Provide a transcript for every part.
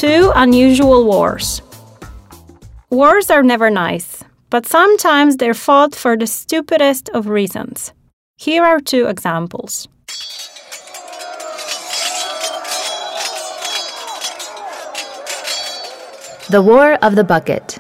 2 unusual wars. Wars are never nice, but sometimes they're fought for the stupidest of reasons. Here are 2 examples. The War of the Bucket.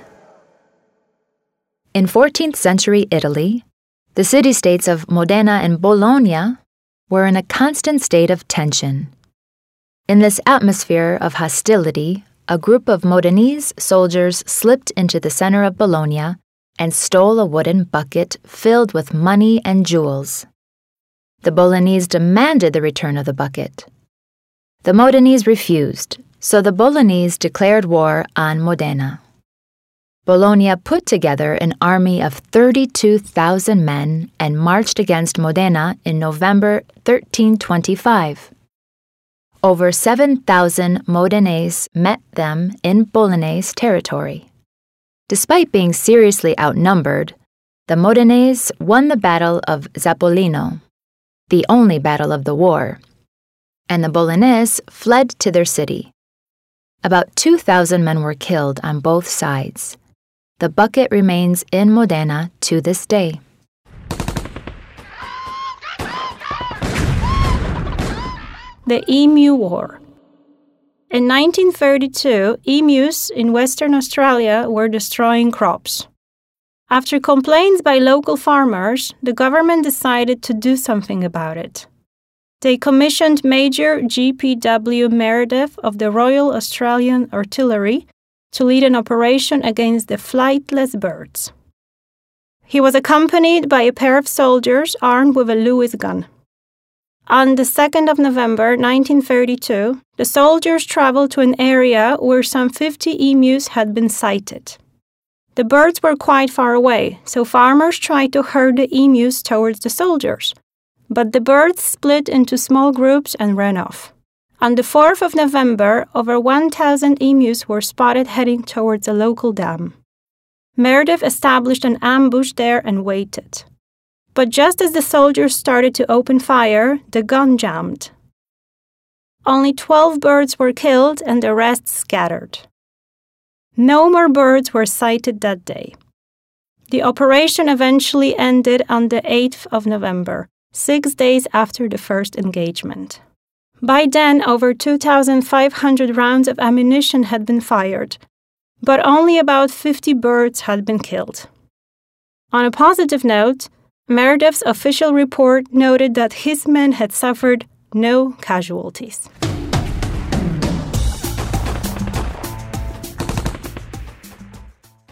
In 14th century Italy, the city-states of Modena and Bologna were in a constant state of tension. In this atmosphere of hostility, a group of Modenese soldiers slipped into the center of Bologna and stole a wooden bucket filled with money and jewels. The Bolognese demanded the return of the bucket. The Modenese refused, so the Bolognese declared war on Modena. Bologna put together an army of 32,000 men and marched against Modena in November 1325. Over 7,000 Modenese met them in Bolognese territory. Despite being seriously outnumbered, the Modenese won the Battle of Zappolino, the only battle of the war, and the Bolognese fled to their city. About 2,000 men were killed on both sides. The bucket remains in Modena to this day. The Emu War. In 1932, emus in Western Australia were destroying crops. After complaints by local farmers, the government decided to do something about it. They commissioned Major G.P.W. Meredith of the Royal Australian Artillery to lead an operation against the flightless birds. He was accompanied by a pair of soldiers armed with a Lewis gun. On the 2nd of November 1932, the soldiers traveled to an area where some 50 emus had been sighted. The birds were quite far away, so farmers tried to herd the emus towards the soldiers. But the birds split into small groups and ran off. On the 4th of November, over 1,000 emus were spotted heading towards a local dam. Meredith established an ambush there and waited. But just as the soldiers started to open fire, the gun jammed. Only 12 birds were killed and the rest scattered. No more birds were sighted that day. The operation eventually ended on the 8th of November. 6 days after the first engagement. By then, over 2,500 rounds of ammunition had been fired, but only about 50 birds had been killed. On a positive note, Meredith's official report noted that his men had suffered no casualties.